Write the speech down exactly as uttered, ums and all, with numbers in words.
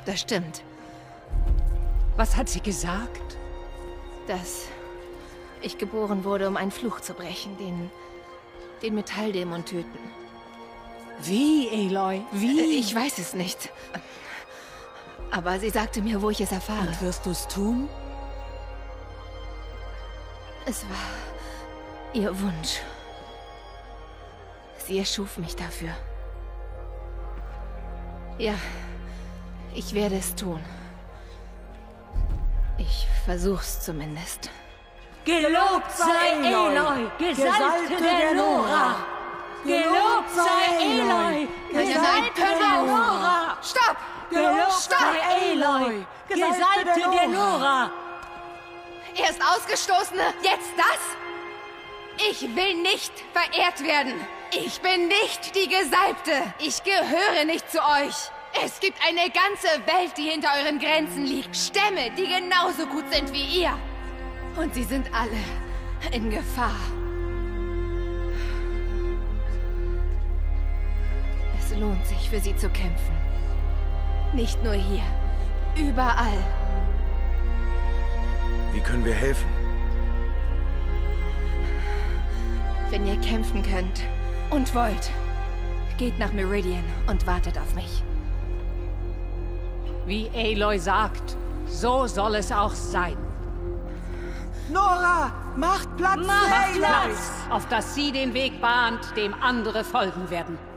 das stimmt. Was hat sie gesagt? Dass ich geboren wurde, um einen Fluch zu brechen, den, den Metalldämon töten. Wie, Aloy? Wie? Ich weiß es nicht. Aber sie sagte mir, wo ich es erfahre. Und wirst du es tun? Es war ihr Wunsch. Sie erschuf mich dafür. Ja, ich werde es tun. Ich versuch's zumindest. Gelobt sei Aloy, Gesalbte der Nora! Gelobt sei Aloy, Gesalbte der Nora! Stopp! Gelobt Stopp! sei Aloy, Gesalbte der Nora! Er ist Ausgestoßene. Jetzt das? Ich will nicht verehrt werden. Ich bin nicht die Gesalbte. Ich gehöre nicht zu euch. Es gibt eine ganze Welt, die hinter euren Grenzen liegt. Stämme, die genauso gut sind wie ihr. Und sie sind alle in Gefahr. Es lohnt sich, für sie zu kämpfen. Nicht nur hier. Überall. Wie können wir helfen? Wenn ihr kämpfen könnt und wollt, geht nach Meridian und wartet auf mich. Wie Aloy sagt, so soll es auch sein. Nora, macht Platz! Macht Platz, auf dass sie den Weg bahnt, dem andere folgen werden.